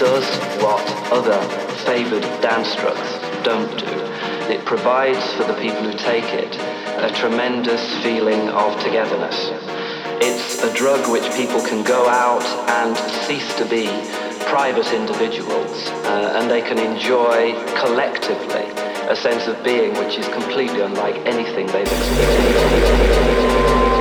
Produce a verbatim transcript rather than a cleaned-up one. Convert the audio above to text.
does what other favoured dance drugs don't do. It provides for the people who take it a tremendous feeling of togetherness. It's a drug which people can go out and cease to be private individuals, uh, and they can enjoy collectively a sense of being which is completely unlike anything they've experienced.